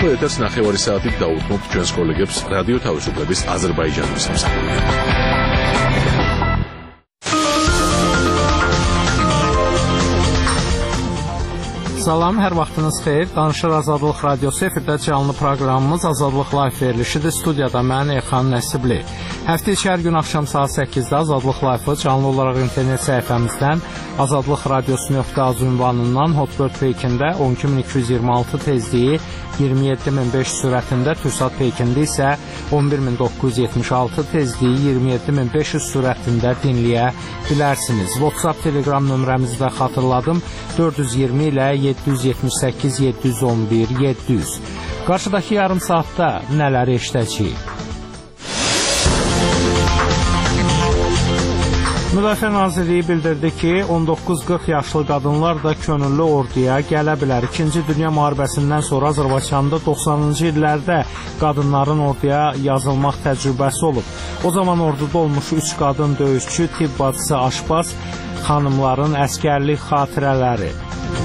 ახლა ეთერს 9 საათით დაუთმობთ ჩვენს კოლეგებს რადიო თავისუფლების აზერბაიჯანის სამსახურიდან. Salam, hər vaxtınız xeyir. Danışır Azadlıq Radiosu efirdə canlı proqramımız Azadlıq Live verilişidir. Studiyada mən Elxan Nəsibli. Həftə içi hər gün axşam saat 8-də Azadlıq Live-ı canlı olaraq internet səhifəmizdən azadlıqradiosu.az ünvanından Hotbird peykində 12226 tezliyi 27500 sürətində, Türksat peykində isə 11976 tezliyi 27500 sürətində dinləyə bilərsiniz. WhatsApp, Telegram nömrəmizi də xatırladım. 420 ilə 778 711 700. Qarşıdakı yarım saatda nələr eşidəcəyik? Müdafiə Nazirliyi bildirdi ki, 19-40 yaşlı qadınlar da könüllü orduya gələ bilər. İkinci Dünya müharibəsindən sonra Azərbaycanda 90-cı illərdə qadınların orduya yazılmaq təcrübəsi olub. O zaman orduda olmuş 3 qadın döyüşçü, tibb bacısı, aşpaz, xanımların əskərlik xatirələri.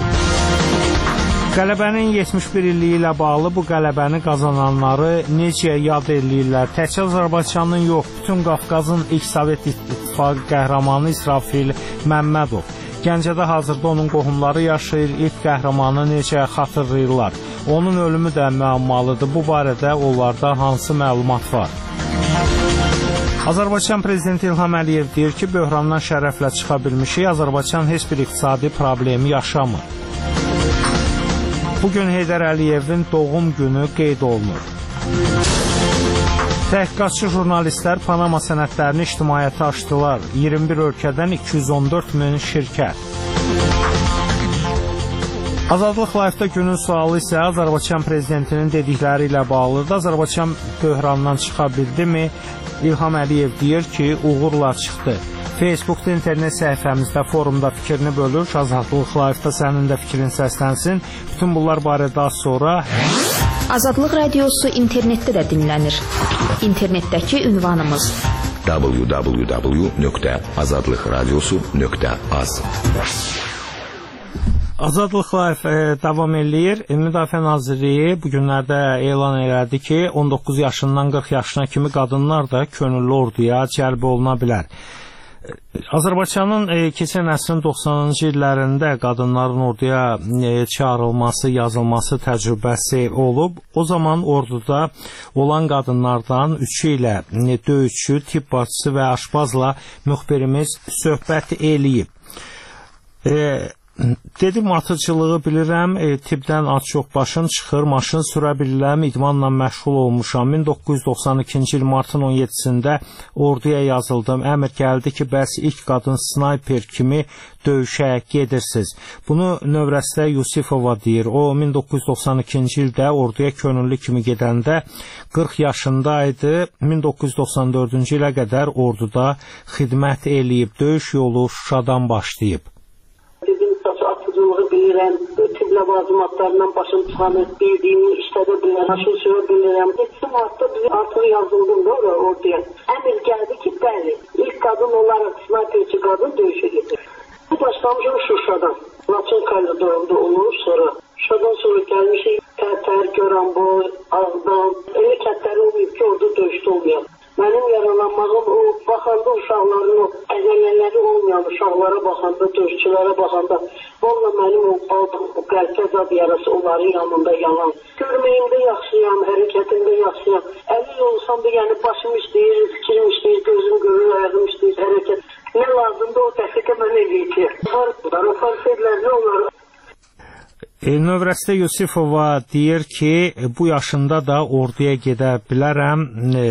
Qələbənin 71 illiyi ilə bağlı bu qələbəni qazananları necə yad eləyirlər? Təkcə Azərbaycanın yox, bütün Qafqazın ilk Sovet İttifaqı qəhrəmanı İsrafil Məmmədov. Gəncədə hazırda onun qohumları yaşayır, ilk qəhrəmanı necə xatırlayırlar? Onun ölümü də müəmmalıdır. Bu barədə onlarda hansı məlumat var? Azərbaycan Prezidenti İlham Əliyev deyir ki, böhrandan şərəflə çıxa bilmişik, Azərbaycan heç bir iqtisadi problemi yaşamır. Bugün Heydər Əliyevin doğum günü qeyd olunur. Təhqiqatçı jurnalistlər Panama sənədlərini ictimaiyyətə açdılar. 21 ölkədən 214 min şirkət. Azadlıq Live-da günün sualı isə Azərbaycan Prezidentinin dedikləri ilə bağlıdır. Azərbaycan böhrandan çıxa bildimi? İlham Əliyev deyir ki, uğurla çıxdı. Facebookda, internet səhifəmizdə, forumda fikrini bölür. Azadlıq Live-da sənin də fikrin səslənsin. Bütün bunlar barədə az sonra. Azadlıq Radiosu internetdə də dinlənir. İnternetdəki ünvanımız www.azadlıqradiosu.az. Azadlıq Live davam eləyir. Müdafiə Nazirliyi bu günlərdə elan elədi ki, 19 yaşından 40 yaşına kimi qadınlar da könüllü orduya cəlb oluna bilər. Azərbaycanın keçən əsrin 90-cı illərində qadınların orduya çağırılması, yazılması təcrübəsi olub. O zaman orduda olan qadınlardan 3-ü ilə döyüşçü, tibb bacısı və aşpazla müxbirimiz söhbət eləyib. Dedim, atıcılığı bilirəm, tibbdən az-çox başım çıxır, maşın sürə bilirəm, idmanla məşğul olmuşam. 1992-ci il martın 17-sində orduya yazıldım. Əmr gəldi ki, bəs ilk qadın snayper kimi döyüşə gedirsiniz. Bunu növrəstə Yusifova deyir. O, 1992-ci ildə orduya könüllü kimi gedəndə 40 yaşındaydı. 1994-cü ilə qədər orduda xidmət eləyib, döyüş yolu Şuşadan başlayıb. Bilirəm, tibb ləvazimatlarından başım çıxanır, bildiyimi işlədə bilirəm, aşıl sürə bilirəm. 7 martda bizi artıq yazıldım da orduya. Əmr gəldi ki, bəli, ilk qadın olaraq snayperçi qadın döyüşə gedir. Başlamışım Şuşadan, Laçın koridorunda olur, sonra Şuşadan sonra gəlmişik Tərtər, Göranboy, Ağdam, elə kətləri olmayıb ki, orada döyüşdə olmayaq. Mənim yaralanmağım o, baxanda uşaqların o əzələləri olmayan uşaqlara baxanda, döyüşçülərə baxanda, valla mənim o aldığım o qəlbə zad yarası onların yanında yalan. Görməyimdə yaxşıyam, hərəkətimdə yaxşıyam. Əlil olsam da, yəni başım işləyir, fikrim işləyir, gözüm görür, ayağım işləyir, hərəkət. Nə lazımdır o dəqiqə mən eləyəcəyim. O farfedlər nə olar? Növrəstə Yusifova deyir ki, bu yaşında da orduya gedə bilərəm,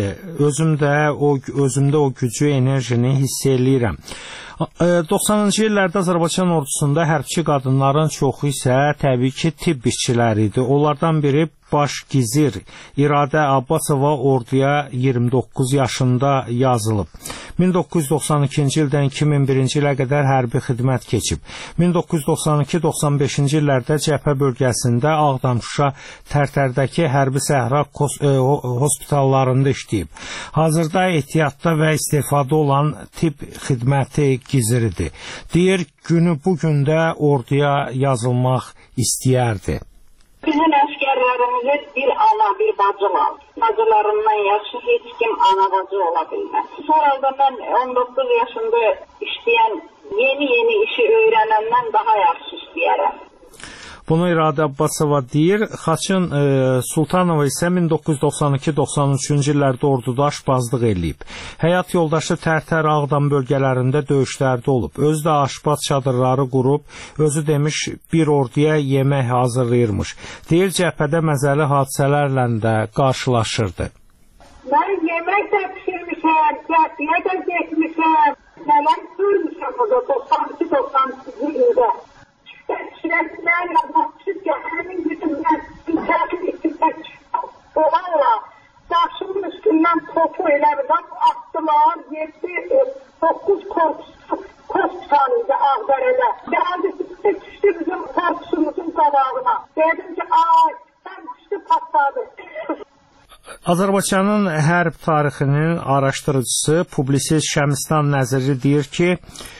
özümdə o gücü, enerjini hiss eləyirəm. 90-cı illərdə Azərbaycan ordusunda hərbçi qadınların çoxu isə təbii ki, tibb işçiləri idi. Onlardan biri baş gizir İradə Abbasova orduya 29 yaşında yazılıb. 1992-ci ildən 2001-ci ilə qədər hərbi xidmət keçib. 1992-95-ci illərdə cəbhə bölgəsində Ağdam, Şuşa, Tərtərdəki hərbi səhra hospitallarında işləyib. Hazırda ehtiyatda və istifadə olan tibb xidməti giziridir. Deyir, günü bugün də orduya yazılmaq istəyərdi. Bizim əskərlərimizin bir bir bacı var. Bacılarından yaşı heç kim ana bacı ola bilməz. Sonra da mən 19 yaşında işləyən, yeni işi öyrənəndən daha yaxşı işləyərəm. Bunu İradə Abbasova deyir. Xaçın Sultanova isə 1992-93-cü illərdə orduda aşbazlıq eləyib. Həyat yoldaşı Tərtər, Ağdam bölgələrində döyüşlərdə olub. Özü də aşbaz çadırları qurub, özü demiş bir orduya yemək hazırlayırmış. Deyir, cəbhədə məzəli hadisələrlə də qarşılaşırdı. Mən yemək də pişirmişəm, cəbhəyə də getmişəm. Nələr görmüşəm o da 92-93-cü ildə. Şirəsindən yazmışız ki, həmin gücümdən mütəqib etdirmək olarla daşımın üstündən topu eləmirdən attılar, 7-9 korpusanıydı Ağdərədə. Gəldi, düşdü bizim korpusumuzun qabağına. Dedim ki, sən düşdü patladı. Azərbaycanın hərb tarixinin araşdırıcısı, publisist Şəmistan Nəziri deyir ki,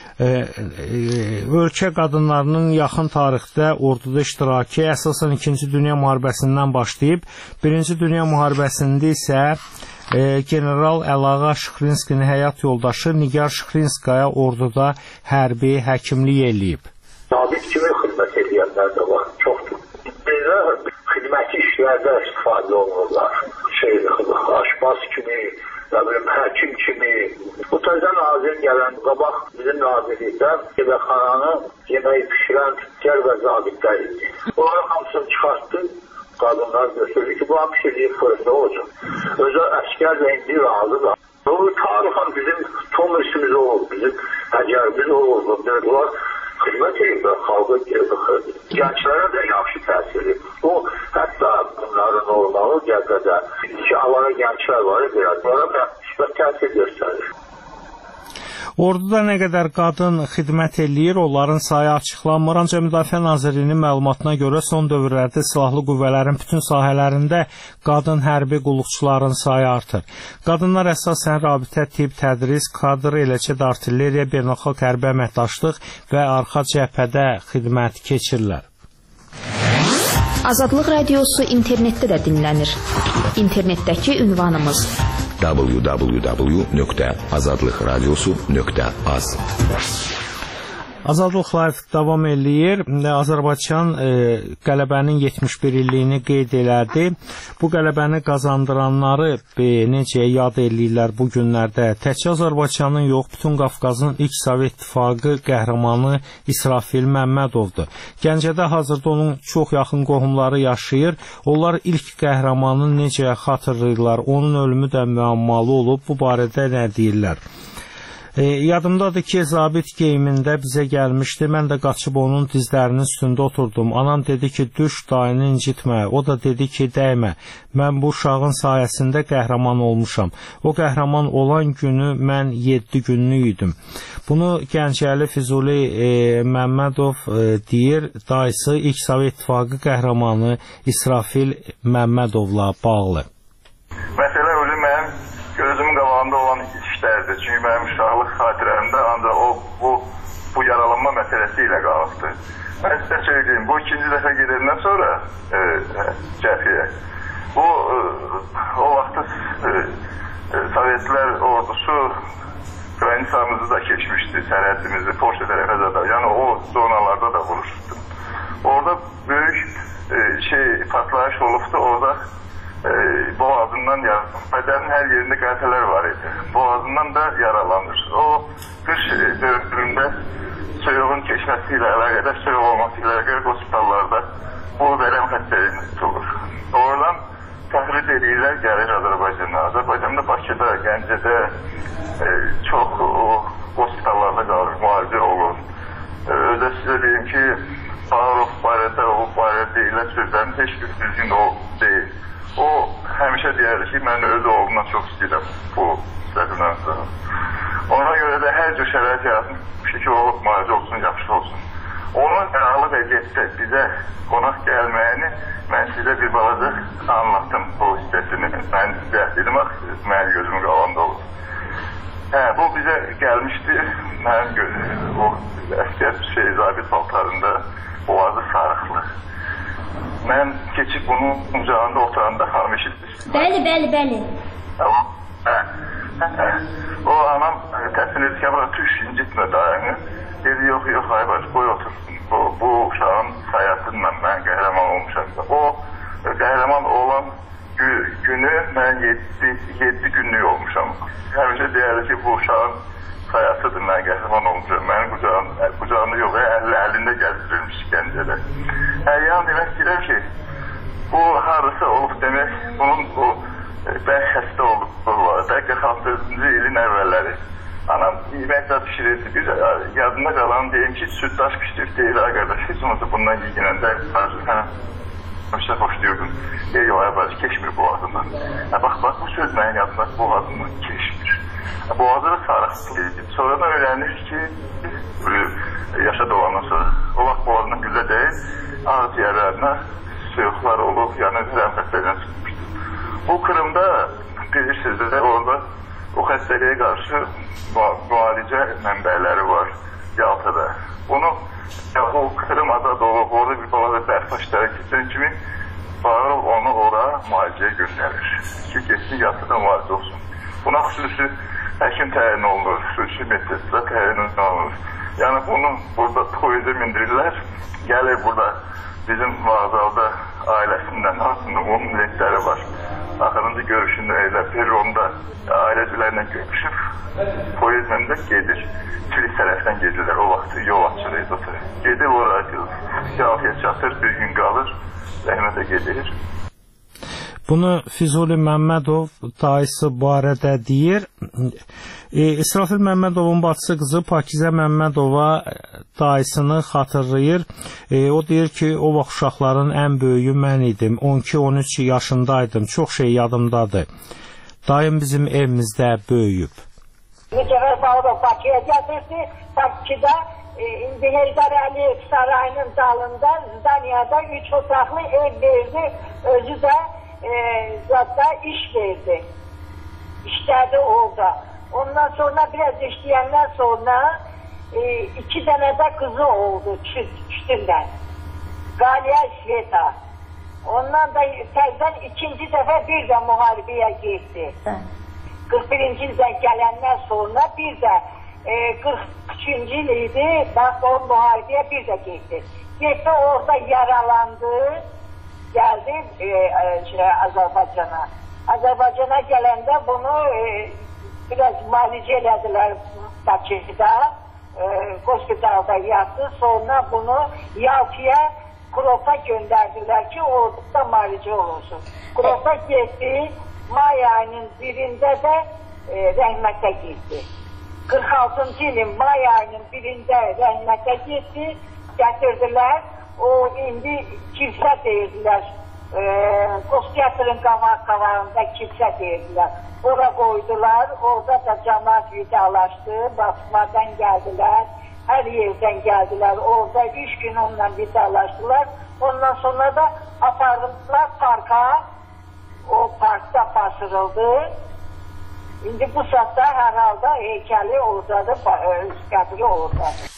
ölkə qadınlarının yaxın tarixdə orduda iştirakı əsasən 2-ci Dünya müharibəsindən başlayıb, 1-ci Dünya müharibəsində isə General Əlağa Şıxlinskinin həyat yoldaşı Nigar Şıxlinskaya orduda hərbi həkimlik eləyib. Zabit kimi xidmət edənlər də var, çoxdur. Belə xidməti işlərdə istifadə olunurlar. Aşbaz kimi, həkim kimi. Bu təzə nazir gələn qabaq bizim nazirlikdən yeməkxananı yeməyi pişirən tüccar və zabitlər idi. Onların hamısını çıxartdı, qadınlar götürdü ki, bu pişirdiyi fırında olacaq. Özü əskər də indi razıdır. Bu tarixən bizim tomursimiz olub, bizim həcərimiz olub. Bunlar xidmət edirlər, xalqa gedir. Gənclərə də yaxşı təsir. O, hətta bunların olmalı cəbhədə ki, alara gənclər var, onlara da təsir göstərir. Orduda nə qədər qadın xidmət eləyir, onların sayı açıqlanmır. Ancaq Müdafiə Nazirliyinin məlumatına görə son dövrlərdə silahlı qüvvələrin bütün sahələrində qadın hərbi qulluqçuların sayı artır. Qadınlar əsasən rabitə, tibb, tədris, kadr, eləcə də artilleriya, beynəlxalq hərbi əməkdaşlıq və arxa cəbhədə xidmət keçirlər. Azadlıq Radiosu internetdə də dinlənir. İnternetdəki ünvanımız www.azadlıqradiosu.az. Azadlıq Live davam eləyir. Azərbaycan qələbənin 71 illiyini qeyd elədi. Bu qələbəni qazandıranları necə yad eləyirlər bu günlərdə? Təkcə Azərbaycanın yox, bütün Qafqazın ilk Sovet İttifaqı qəhrəmanı İsrafil Məmmədovdur. Gəncədə hazırda onun çox yaxın qohumları yaşayır. Onlar ilk qəhrəmanı necə xatırlayırlar? Onun ölümü də müəmmalı olub. Bu barədə nə deyirlər? Yadımdadır ki, zabit geyimində bizə gəlmişdi. Mən də qaçıb onun dizlərinin üstündə oturdum. Anam dedi ki, düş, dayını incitmə. O da dedi ki, dəymə. Mən bu uşağın sayəsində qəhrəman olmuşam. O qəhrəman olan günü mən 7 günlük idim. Bunu Gəncəli Füzuli Məmmədov deyir, dayısı ilk Sovet İttifaqı qəhrəmanı İsrafil Məmmədovla bağlı. Məsələ ölüm mənim gözümün qabağında olan işlərdir. Çünki mənim uşaqlıq xatirəmdə ancaq bu yaralanma məsələsi ilə qalıbdır. Mən sizə söyleyeyim, bu ikinci dəfə gedəndən sonra cəbhəyə, o vaxtı Sovetlər ordusu qranisamızı da keçmişdi, sərhədimizi, Polşa tərəfə də, yəni o zonalarda da vuruşdum. Orada böyük patlayış olubdu, orada boğazından bədənin hər yerində qəlpələr var idi. Boğazından da yaralanır. O qış dövründə soyuğun keçməsi ilə əlaqədar, soyuq olması ilə əlaqədar hospitallarda bu vərəm xəstəliyini tutulur. Oradan təxric edirlər, gəlir Azərbaycana. Azərbaycanda, Bakıda, Gəncədə çox hospitallarda qalır, müalicə olur. Özə sizə deyim ki, Bağırov barədə, o barədə deyilən sözlərin heç bir düzgün deyil. O həmişə deyərdi ki, mən öz oğlumdan çox istəyirəm bu səhvimdən sonra. Ona görə də hər cür şərait yaratmış ki, o müalicə olsun, yaxşı olsun. Onun əralı vəziyyətdə bizə qonaq gəlməyini mən sizə bir balaca anlattım bu hissəsini. Mən sizə dedim, mənim gözümün qabağında olur. Bu bizə gəlmişdi, mənim o əskər zabit paltarında, boğazı sarıqlı. Mən keçib bunun qucağında oturanda xanım eşitdir. Bəli. O anam təsmin edir ki, bura tüş, incitmə dayanı. Dedi, yox, hayır bacı, qoy otursun. Bu uşağın sayəsindən mən qəhrəman olmuşam. O qəhrəman olan günü mən 7 günlük olmuşam. Həmişə deyərdi ki, bu uşağın sayəsidir, mən qəhrəman olmuşam. Mənim qucağımda yox, əlində gəzdirilmiş gəncədə. Yəni demək istəyirəm ki, bu harısı olub demək, bunun bu bəlkə xəstə olub, bəlkə 46-cı ilin əvvəlləri. Anam yeməklər pişirirdi, bir yadında qalan deyim ki, süddaş pişirib deyir, qardaş, heç olmasa bundan yiyinəndə həmişə xoşlayırdım. Yox, bacı, keçmir boğazından. Bax, bu söz mənim yadımda boğazından keçmir. Boğazı da sarıqsın. Sonradan öyrənir ki, yaşa doğandan sonra, o vaxt boğazına güllə deyil, ağız yerlərinə suyuqlar olub, yəni rəmfətlərdən çıxmışdır. Bu Kırımda bilirsiniz də orada o xəstəliyə qarşı müalicə mənbələri var Yaltada. Bunu o Kırım azad olub, orada bir balaca bərpaşlara keçən kimi Bağırov onu ora müalicəyə göndərir. Ki, geçsin Yaltada müalicə olsun. Buna xüsusi həkim təyin olunur, xüsusi medresdə təyin olunur. Yəni bunu burada poyuza mindirirlər, gəlir burada bizim vağzalda ailəsindən aslında onun milletləri var. Axırıncı görüşündə elə peronda ailəcələrlə görüşüb poyizmində gedir. Kilis tərəfdən gedirlər, o vaxt yol açırıydı. Gedir oraya, Yaltaya çatır, bir gün qalır, rəhmətə gedir. Bunu Füzuli Məmmədov dayısı barədə deyir. İsrafil Məmmədovun bacısı qızı Pakizə Məmmədova dayısını xatırlayır. O deyir ki, o vaxt uşaqların ən böyüyü mən idim. 12-13 yaşındaydım. Çox şey yadımdadır. Dayım bizim evimizdə böyüyüb. Mücəvər Bağırov Bakıya gətirdi. Bakıda indi Heydər Əliyev sarayının dalında Zdaniyada 3 otaqlı ev verdi. Özü də zaten iş verdi. İşlədi orada. Ondan sonra biraz işləyəndən sonra 2 dənə də qızı oldu üstündən. Qaliya Sveta. Ondan da təzdən 2-ci dəfə bir də müharibəyə getdi. 41-ci ildə gələndən sonra bir də 43-cü il idi, bax o müharibəyə bir də getdi. Getdi orada yaralandı. Geldi Azərbaycana. Azərbaycana gələndə bunu biraz müalicə elədilər Bakıda, hospitalda yatdı. Sonra bunu Yaltaya Kurota göndərdilər ki, orada müalicə olursun. Kurota getdi, may ayının birində də rəhmətə getdi. 46-cı ilin may ayının birində rəhmətə getdi, gətirdilər. O indi kilsə deyirlər, Qostiyatrın qavağında kilsə deyirlər. Ora qoydular, orada da cəmaat vidalaşdı, Basmadan gəldilər, hər yerdən gəldilər. Orada 3 gün onunla vidalaşdılar. Ondan sonra da apardılar parka, o parkda basırıldı. İndi bu saatda hər halda heykəli oradadır, qəbri oradadır.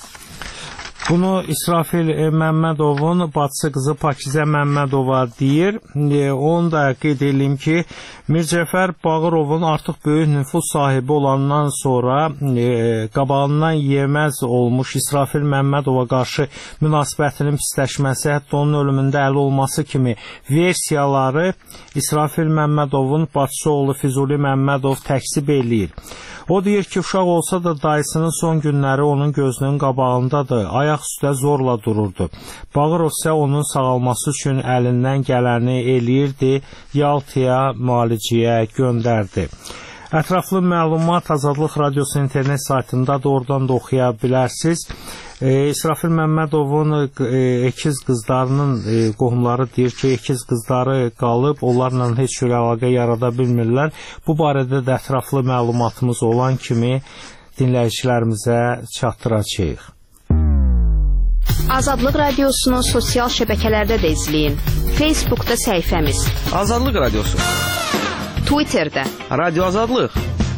Bunu İsrafil Məmmədovun bacısı qızı Pakizə Məmmədova deyir. Onu da qeyd edeyim ki, Mircəfər Bağırovun artıq böyük nüfuz sahibi olandan sonra qabağından yeməz olmuş İsrafil Məmmədova qarşı münasibətinin pisləşməsi, hətta onun ölümündə əli olması kimi versiyaları İsrafil Məmmədovun bacısı oğlu Füzuli Məmmədov təksib eləyir. O deyir ki, uşaq olsa da dayısının son günləri onun gözünün qabağındadır, ayaq üstə zorla dururdu. Bağırov isə onun sağalması üçün əlindən gələni eləyirdi, Yaltaya müalicəyə göndərdi. Ətraflı məlumat Azadlıq Radiosu internet saytında da oradan da oxuya bilərsiniz. İsrafil Məmmədovun əkiz qızlarının qohumları deyir ki, əkiz qızları qalıb, onlarla heç bir əlaqə yarada bilmirlər. Bu barədə də ətraflı məlumatımız olan kimi dinləyicilərimizə çatdıracağıq. Azadlıq Radiosunu sosial şəbəkələrdə də izləyin. Facebookda səhifəmiz Azadlıq Radiosu, Twitterdə Radio Azadlıq,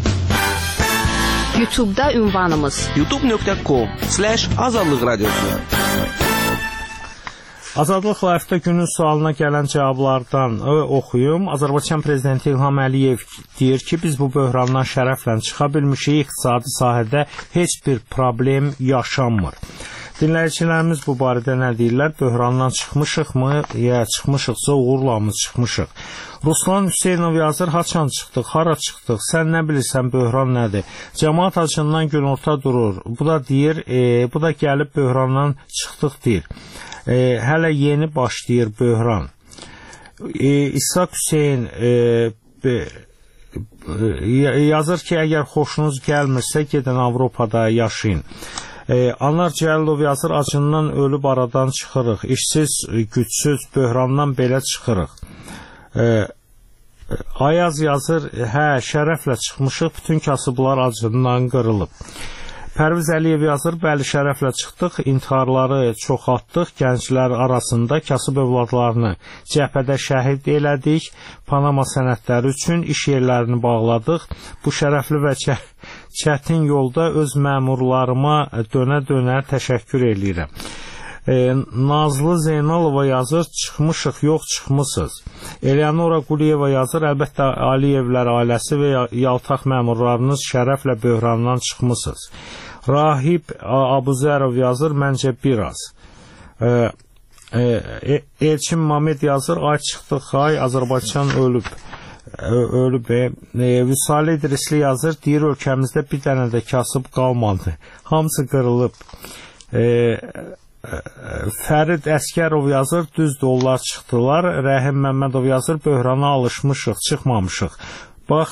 YouTube'da ünvanımız youtube.com/azadlıq radiosu. Azadlıq Live-da günün sualına gələn cavablardan oxuyum. Azərbaycan prezidenti İlham Əliyev deyir ki, biz bu böhrandan şərəflə çıxa bilmişik, iqtisadi sahədə heç bir problem yaşanmır. Dinləyicilərimiz bu barədə nə deyirlər? Böhrandan çıxmışıqmı, ya çıxmışıqsa uğurla mı çıxmışıq? Ruslan Hüseynov yazır, haçan çıxdıq, hara çıxdıq, sən nə bilirsən böhran nədir? Cəmaat acından günorta durur. Bu da deyir, bu da gəlib böhrandan çıxdıq deyir. Hələ yeni başlayır böhran. İshak Hüseyn yazır ki, əgər xoşunuz gəlmirsə, gedin Avropada yaşayın. Anar Cəlilov yazır, acından ölüb aradan çıxırıq. İşsiz, gücsüz, böhrandan belə çıxırıq. Ayaz yazır, hə, şərəflə çıxmışıq, bütün kasıblar acından qırılıb. Pərviz Əliyev yazır, bəli, şərəflə çıxdıq, intiharları çoxaltdıq, gənclər arasında kasıb övladlarını cəbhədə şəhid elədik, Panama sənədləri üçün iş yerlərini bağladıq. Bu şərəfli və çətin yolda öz məmurlarıma dönə-dönə təşəkkür eləyirəm. Nazlı Zeynalova yazır, çıxmışıq, yox çıxmışız. Eleonora Quliyeva yazır, əlbəttə Aliyevlər ailəsi və yaltaq məmurlarınız şərəflə böhrandan çıxmışız. Rahib Abuzərov yazır, məncə biraz. Elçin Mamed yazır, ay çıxdıq, ay Azərbaycan ölüb. Vüsali İdrisli yazır, deyir, ölkəmizdə bir dənə də kasıb qalmadı. Hamısı qırılıb. Fərid Əskərov yazır, düzdür, onlar çıxdılar. Rəhim Məmmədov yazır, böhrana alışmışıq, çıxmamışıq. Bax,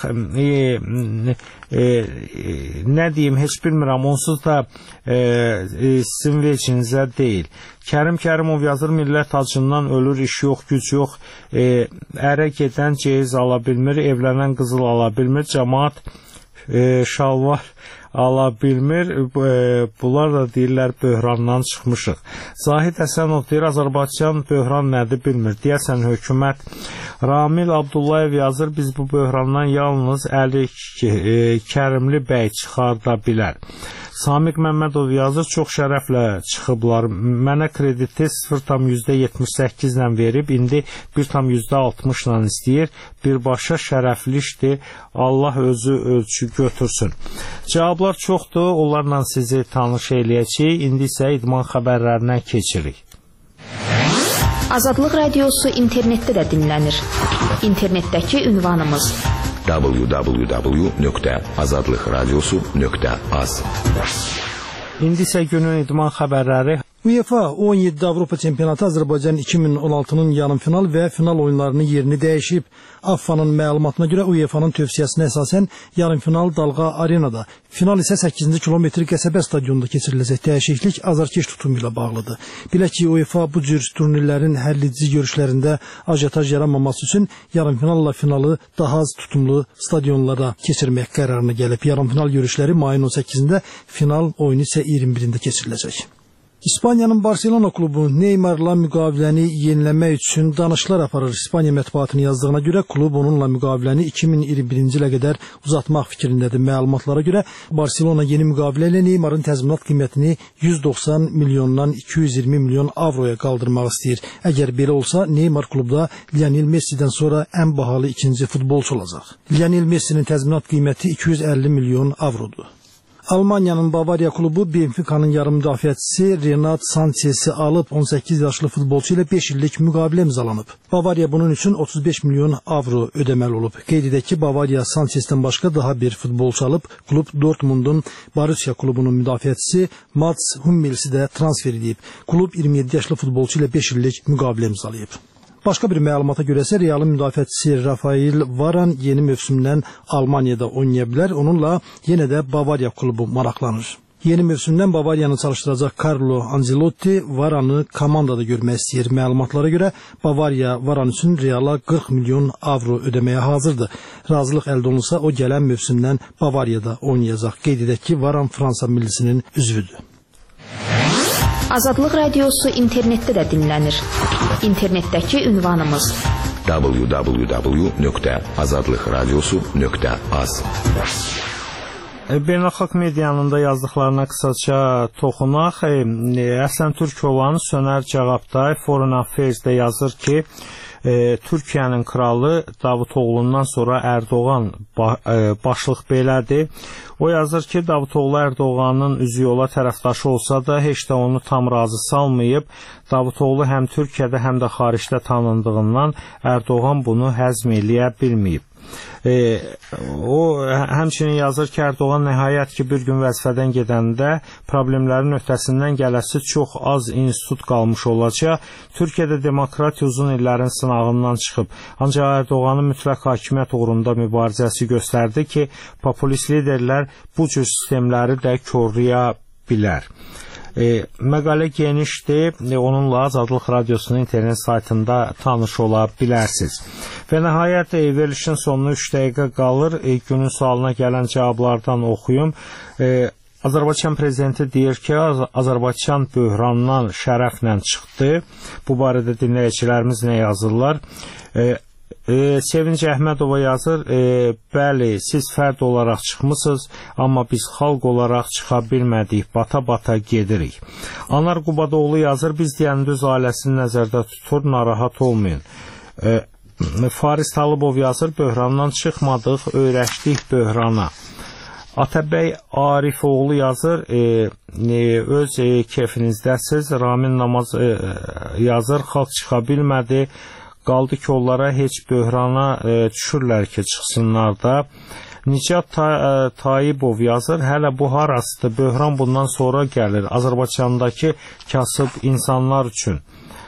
nə deyim, heç bilmirəm, onsuz da sizin vecinizə deyil. Kərim Kərimov yazır, millət acından ölür, iş yox, güc yox, ərə gedən ceyiz ala bilmir, evlənən qızıl ala bilmir, cəmaat şalvar ala bilmir, bunlar da deyirlər böhrandan çıxmışıq. Zahid Həsənov deyir, Azərbaycan böhran nədir bilmir, deyəsən hökumət. Ramil Abdullayev yazır, biz bu böhrandan yalnız Əli Kərimli bəy çıxarda bilər. Samiq Məmmədov yazır, çox şərəflə çıxıblar. Mənə krediti 0,78 ilə verib, indi 1,60 ilə istəyir. Birbaşa şərəfli işdir. Allah özü ölçü götürsün. Cavablar çoxdur. Onlarla sizi tanış eləyəcəyik. İndi isə idman xəbərlərinə keçirik. Azadlıq Radiosu internetdə də dinlənir. İnternetdəki ünvanımız www.azadlıqradiosu.az. İndi isə günün idman xəbərləri. UEFA 17 Avropa Çempionatı Azərbaycan 2016-nın yarımfinal və final oyunlarının yerini dəyişib. AFFA-nın məlumatına görə UEFA-nın tövsiyəsinə əsasən yarımfinal Dalğa Arenada, final isə 8-ci kilometr Qəsəbə stadionunda keçiriləcək. Dəyişiklik azarkeş tutumu ilə bağlıdır. Belə ki, UEFA bu cür turnirlərin həlledici görüşlərində ajotaj yaranmaması üçün yarımfinalla finalı daha az tutumlu stadionlara keçirmək qərarına gəlib. Yarımfinal görüşləri mayın 18-də, final oyunu isə 21-də keçiriləcək. İspaniyanın Barcelona klubu Neymarla müqaviləni yeniləmək üçün danışıqlar aparır. İspaniya mətbuatının yazdığına görə klub onunla müqaviləni 2021-ci ilə qədər uzatmaq fikrindədir. Məlumatlara görə Barcelona yeni müqavilə ilə Neymarın təzminat qiymətini 190 milyondan 220 milyon avroya qaldırmaq istəyir. Əgər belə olsa, Neymar klubda Lionel Messi'dən sonra ən bahalı ikinci futbolçu olacaq. Lionel Messi'nin təzminat qiyməti 250 milyon avrodur. Almaniyanın Bavariya klubu Benfica'nın yarım müdafiəçisi Renat Sanchez'i alıb 18 yaşlı futbolçu ilə 5 illik müqavilə imzalanıb. Bavariya bunun üçün 35 milyon avro ödəməli olub. Qeyd edək ki, Bavariya Sanchez'dən başqa daha bir futbolçu alıb. Klub Dortmundun Borussia klubunun müdafiəçisi Mats Hummelsi də transfer edib. Klub 27 yaşlı futbolçu ilə 5 illik müqavilə imzalayıb. Başqa bir məlumata görə isə Realın müdafiəçisi Rafael Varan yeni mövsümdən Almaniyada oynaya bilər. Onunla yenə də Bavariya klubu maraqlanır. Yeni mövsümdən Bavariyanı çalışdıracaq Carlo Ancelotti Varanı komandada görmək istəyir. Məlumatlara görə Bavariya Varan üçün Reala 40 milyon avro ödəməyə hazırdır. Razılıq əldə olunsa o gələn mövsümdən Bavariyada oynayacaq. Qeyd edək ki, Varan Fransa millisinin üzvüdür. Azadlıq Radiosu internetdə də dinlənir. İnternetdəki ünvanımız www.azadlıqradiosu.az. Beynəlxalq medianın da yazdıqlarına qısaca toxunaq. Əslən Türkoğlu Sönər Cağabtay Foreign Affairs-də yazır ki, Türkiyənin kralı Davutoğlu'ndan sonra Erdoğan başlıq belədir. O yazır ki, Davutoğlu Erdoğanın üzü yola tərəfdaşı olsa da heç də onu tam razı salmayıb. Davutoğlu həm Türkiyədə, həm də xaricdə tanındığından Erdoğan bunu həzm eləyə bilməyib. O həmçinin yazır ki, Erdoğan nəhayət ki bir gün vəzifədən gedəndə problemlərin öhdəsindən gələsi çox az institut qalmış olacaq. Türkiyədə demokratiya uzun illərin sınağından çıxıb. Ancaq Erdoğanın mütləq hakimiyyət uğrunda mübarizəsi göstərdi ki, populist liderlər bu cür sistemləri də korlaya bilər. Məqalə genişdir, onunla Azadlıq Radiosunun internet saytında tanış ola bilərsiniz. Və nəhayət verilişin sonuna 3 dəqiqə qalır. Günün sualına gələn cavablardan oxuyum. Azərbaycan prezidenti deyir ki, Azərbaycan böhrandan şərəflə çıxdı. Bu barədə dinləyicilərimiz nə yazırlar? Sevinç Əhmədova yazır, bəli, siz fərd olaraq çıxmısınız, amma biz xalq olaraq çıxa bilmədik, bata-bata gedirik. Anar Qubadoğlu yazır, biz Deyəndüz ailəsini nəzərdə tutur, narahat olmayın. Faris Talıbov yazır, böhrandan çıxmadıq, öyrəşdik böhrana. Atabəy Arifoğlu yazır, öz keyfinizdəsiz. Ramin Namaz yazır, xalq çıxa bilmədi, qaldı ki, onlara heç böhrana düşürlər ki, çıxsınlar da. Nicat Tayyibov yazır, hələ bu harasıdır, böhran bundan sonra gəlir Azərbaycandakı kasıb insanlar üçün.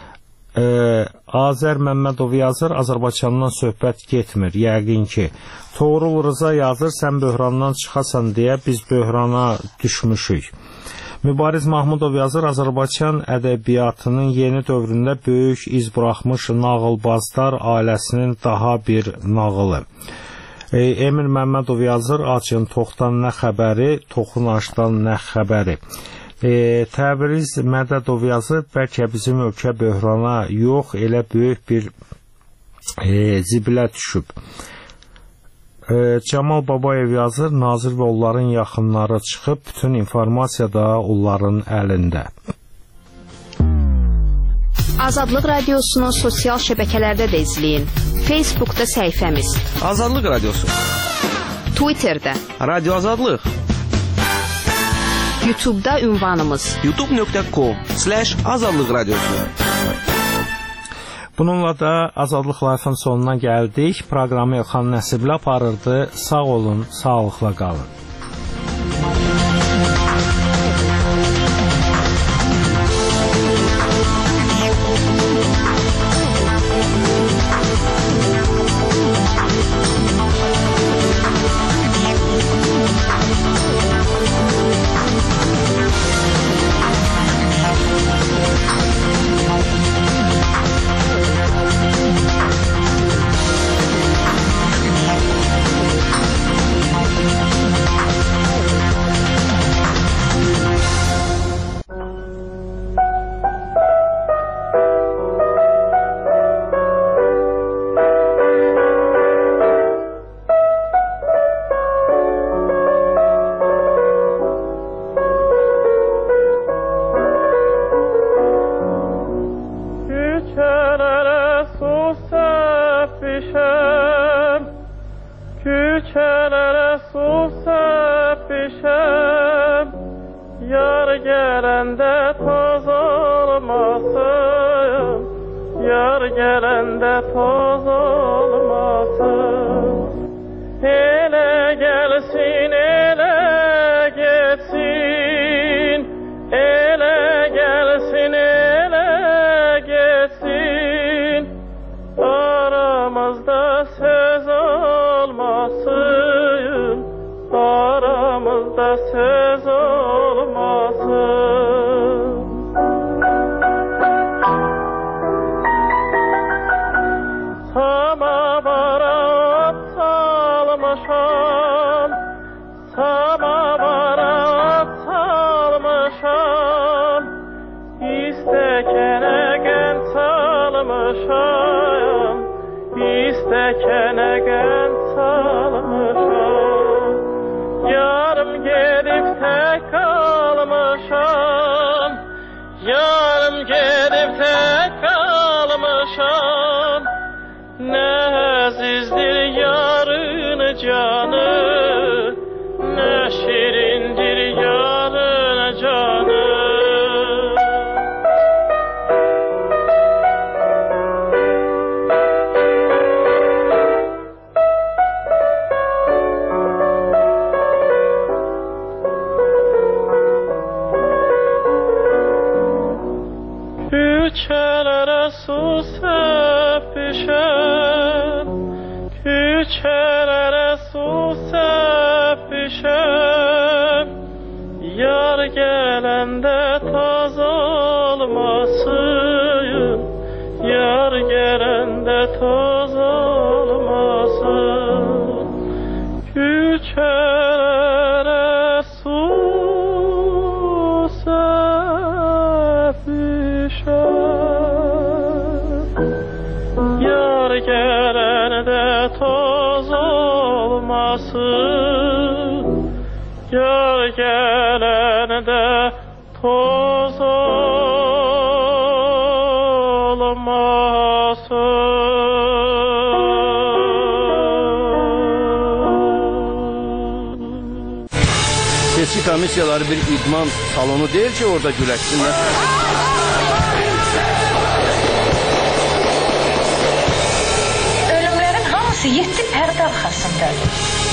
Azər Məmmədov yazır, Azərbaycandan söhbət getmir, yəqin ki. Toğrul Rıza yazır, sən böhrandan çıxasan deyə biz böhrana düşmüşük. Mübariz Mahmudov yazır, Azərbaycan ədəbiyyatının yeni dövründə böyük iz buraxmış nağılbazlar ailəsinin daha bir nağılı. Emir Məmmədov yazır, acın toxdan nə xəbəri, toxun açdan nə xəbəri. Təbriz Mədədov yazır, bəlkə bizim ölkə böhrana yox, elə böyük bir zibilə düşüb. Camal Babayev yazır, nazir və onların yaxınları çıxıb, bütün informasiya da onların əlində. Azadlıq Radiosunu sosial şəbəkələrdə də izləyin. Facebookda səhifəmiz Azadlıq Radiosu, Twitterdə Radio Azadlıq, YouTube'da ünvanımız youtube.com/Azadlıq Radiosu. Bununla da Azadlıq Life-ın sonuna gəldik. Proqramı Elxan Nəsibli aparırdı. Sağ olun, sağlıqla qalın. Stəkənə qənd salmışam, yarım Nəzizdir yarın canı, nə şirindir yarın canı. Küçelere su sepişen, küçelere su sepişen, yar gelende taz olmasın, yar gelende taz olmasın. Küçelere su yar gelende toz olmasın, yar gelende toz olmasın. Seçki komissiyaları bir idman salonu değil ki orada güləşsinlər. Ölümlərin hamısı 7 pərdə arxasındadır.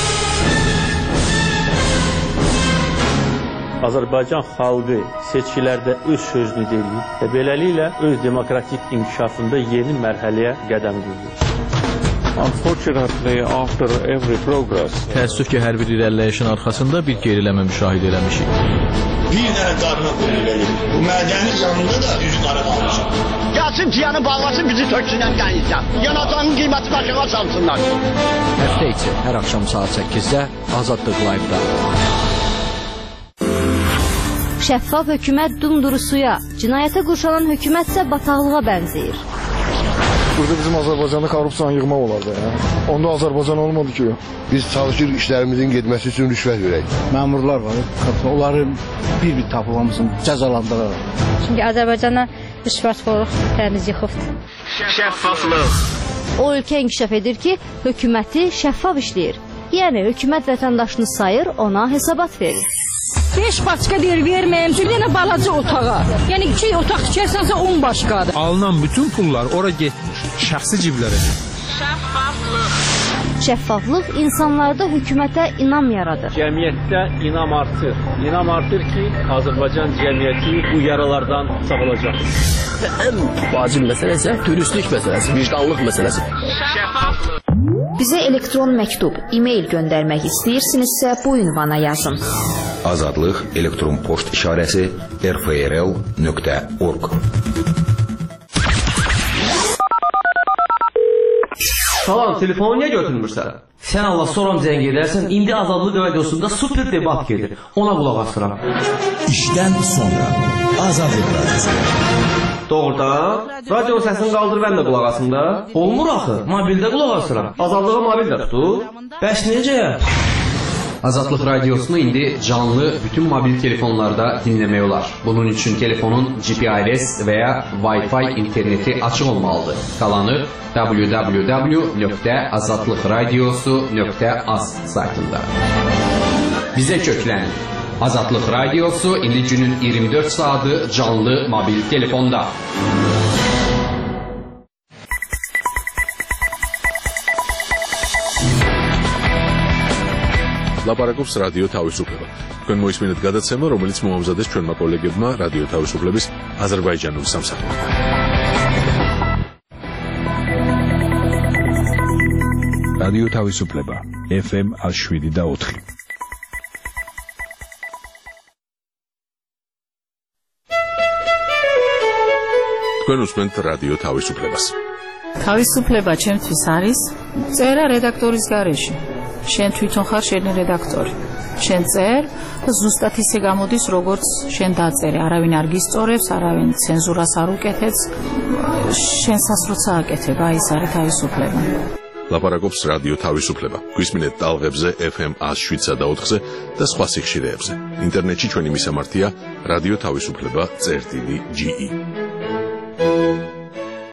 Azərbaycan xalqı seçkilərdə öz sözünü deyir və beləliklə öz demokratik inkişafında yeni mərhələyə qədəm qoyur. Unfortunately, after every progress, təəssüf ki, hər bir irəliləyişin arxasında bir geriləmə müşahidə eləmişik. Bir dənə qarına qoyulur. Bu mədəni yanında da düz qara qalmışıq. Gəlsin ciyanı bağlasın, bizi töksünən qənizdən. Yanacağının qiyməti başına salsınlar. Həftə içi hər axşam saat 8-də Azadlıq Live-da. Şəffaf hökumət dumdurusuya, cinayətə qurşanan hökumətsə bataqlığa bənzəyir. Burada bizim Azərbaycanda korrupsiyanı yığmaq olardı. Onda Azərbaycan olmadı ki. Biz çalışır işlərimizin getməsi üçün rüşvət verək. Məmurlar var, onların bir-bir tapılmasını cəzalandıraraq. Çünki Azərbaycana rüşvətxorluq təmiz yıxıbdır. Şəffaflıq. O ölkə inkişaf edir ki, hökuməti şəffaf işləyir. Yəni hökumət vətəndaşını sayır, ona hesabat verir. 5 başqa deyir verməyim, bir dənə balaca otağa. Yəni 2 otaq tikərsənsə 10 başqadır. Alınan bütün pullar ora getmiş, şəxsi ciblərə. Şəffaflıq. Şəffaflıq insanlarda hökumətə inam yaradır. Cəmiyyətdə inam artır. İnam artır ki, Azərbaycan cəmiyyəti bu yaralardan sağolacaq. Ən vacib məsələ isə dürüstlük məsələsi, vicdanlıq məsələsi. Şəffaflıq. Bizə elektron məktub, e-mail göndərmək istəyirsinizsə bu ünvana yazın. Azadlıq elektron poçt işarəsi rfrl.org. Salam, telefonu niyə götürmürsən? Sən Allah soram zəng edərsən, indi Azadlıq radiosunda super debat gedir. Ona qulaq asıram. İşdən sonra Azadlıq radiosu. Doğrudan, radionun səsini qaldır, mən də qulaq asım da. Olmur axı, mobildə qulaq asıram. Azadlığı mobildə tutur. Bəs necə? Azadlıq radiosunu indi canlı bütün mobil telefonlarda dinləmək olar. Bunun üçün telefonun GPRS və ya Wi-Fi interneti açıq olmalıdır. Qalanı www.azadlıqradiosu.az saytında. Bizə köklənin. Azadlıq radiosu indi günün 24 saatı canlı mobil telefonda. ლაპარაკობს რადიო თავისუფლება. თქვენ მოისმინეთ გადაცემა, რომელიც მოამზადეს ჩვენმა კოლეგებმა რადიო თავისუფლების აზერბაიჯანულ სამსახურში. რადიო თავისუფლება FM 107.4. თქვენ უსმენთ რადიო თავისუფლებას. თავისუფლება ჩემთვის არის წერა რედაქტორის გარეშე. შენ თვითონ ხარ შენი რედაქტორი. შენ წერ და ზუსტად ისე გამოდის, როგორც შენ დაწერე. არავინ არ გისწორებს, არავინ ცენზურას არ უკეთებს. შენსაც როცა აკეთებ, აი ეს არის თავისუფლება. ლაპარაკობს რადიო თავისუფლება. გვისმინეთ ტალღებზე FM 107.4-ზე და სხვა სიხშირეებზე. ინტერნეტში ჩვენი მისამართია რადიო თავისუფლება.ge.